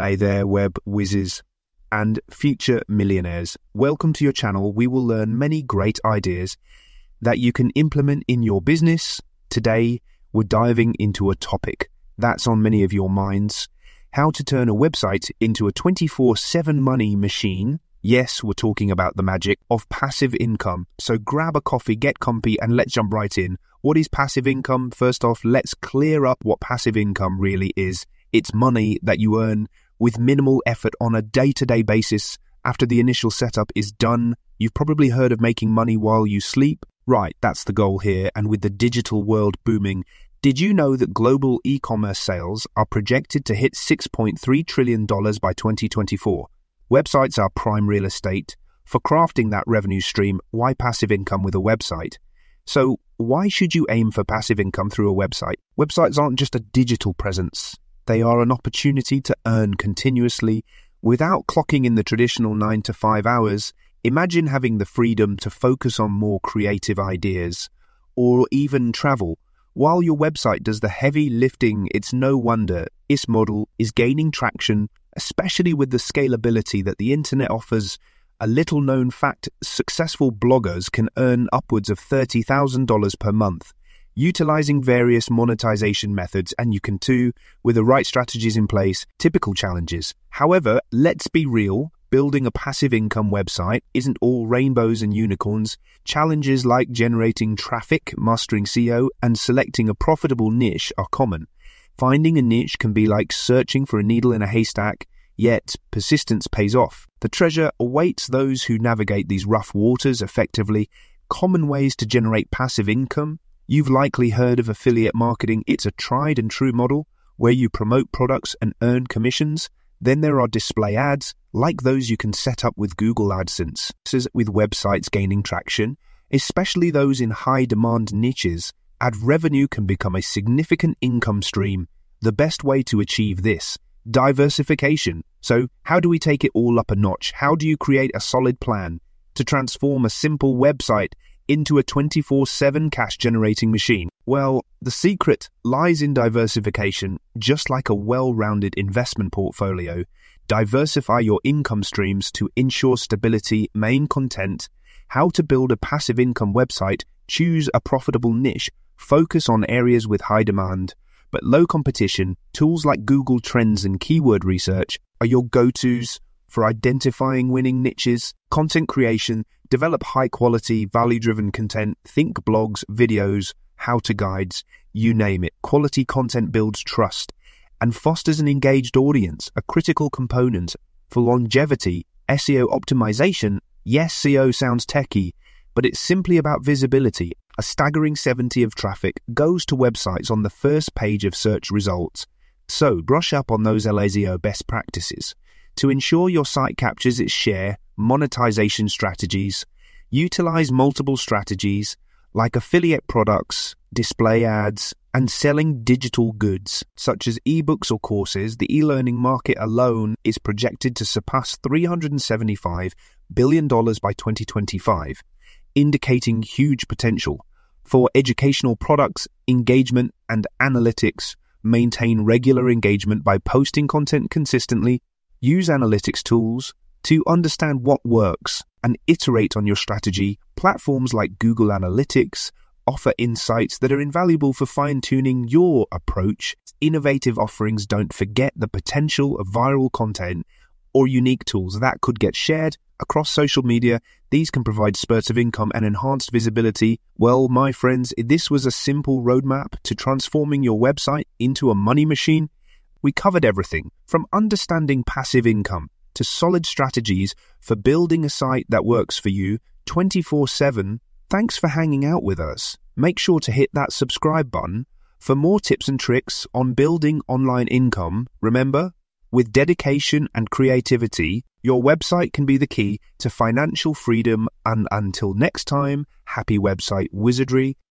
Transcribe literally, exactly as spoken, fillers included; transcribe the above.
Hey there, web whizzes and future millionaires. Welcome to your channel. We will learn many great ideas that you can implement in your business. Today, we're diving into a topic that's on many of your minds: how to turn a website into a twenty-four seven money machine. Yes, we're talking about the magic of passive income. So grab a coffee, get comfy, and let's jump right in. What is passive income? First off, let's clear up what passive income really is. It's money that you earn with minimal effort on a day-to-day basis. After the initial setup is done, you've probably heard of making money while you sleep. Right, that's the goal here. And with the digital world booming, did you know that global e-commerce sales are projected to hit six point three trillion dollars by twenty twenty-four? Websites are prime real estate. For crafting that revenue stream, why passive income with a website? So why should you aim for passive income through a website? Websites aren't just a digital presence. They are an opportunity to earn continuously without clocking in the traditional nine to five hours. Imagine having the freedom to focus on more creative ideas or even travel while your website does the heavy lifting. It's no wonder this model is gaining traction, especially with the scalability that the internet offers. A little known fact: successful bloggers can earn upwards of thirty thousand dollars per month, utilizing various monetization methods, and you can too with the right strategies in place. Typical challenges. However, let's be real, building a passive income website isn't all rainbows and unicorns. Challenges like generating traffic, mastering S E O, and selecting a profitable niche are common. Finding a niche can be like searching for a needle in a haystack, yet persistence pays off. The treasure awaits those who navigate these rough waters effectively. Common ways to generate passive income. You've likely heard of affiliate marketing. It's a tried and true model where you promote products and earn commissions. Then there are display ads, like those you can set up with Google AdSense. With websites gaining traction, especially those in high-demand niches, ad revenue can become a significant income stream. The best way to achieve this: diversification. So how do we take it all up a notch? How do you create a solid plan to transform a simple website into a twenty-four seven cash-generating machine? Well, the secret lies in diversification. Just like a well-rounded investment portfolio, diversify your income streams to ensure stability. Main content: how to build a passive income website. Choose a profitable niche. Focus on areas with high demand but low competition. Tools like Google Trends and keyword research are your go-tos for identifying winning niches. Content creation: develop high-quality, value-driven content. Think blogs, videos, how-to guides, you name it. Quality content builds trust and fosters an engaged audience, a critical component for longevity. S E O optimization: yes, S E O sounds techy, but it's simply about visibility. A staggering seventy percent of traffic goes to websites on the first page of search results. So brush up on those L A S E O best practices to ensure your site captures its share. Monetization strategies: utilize multiple strategies like affiliate products, display ads, and selling digital goods such as ebooks or courses. The e-learning market alone is projected to surpass three hundred seventy-five billion dollars by twenty twenty-five, indicating huge potential. For educational products, engagement and analytics: maintain regular engagement by posting content consistently. Use analytics tools to understand what works and iterate on your strategy. Platforms like Google Analytics offer insights that are invaluable for fine-tuning your approach. Innovative offerings: don't forget the potential of viral content or unique tools that could get shared across social media. These can provide spurts of income and enhanced visibility. Well, my friends, this was a simple roadmap to transforming your website into a money machine. We covered everything from understanding passive income to solid strategies for building a site that works for you twenty-four seven. Thanks for hanging out with us. Make sure to hit that subscribe button for more tips and tricks on building online income. Remember, with dedication and creativity, your website can be the key to financial freedom. And until next time, happy website wizardry.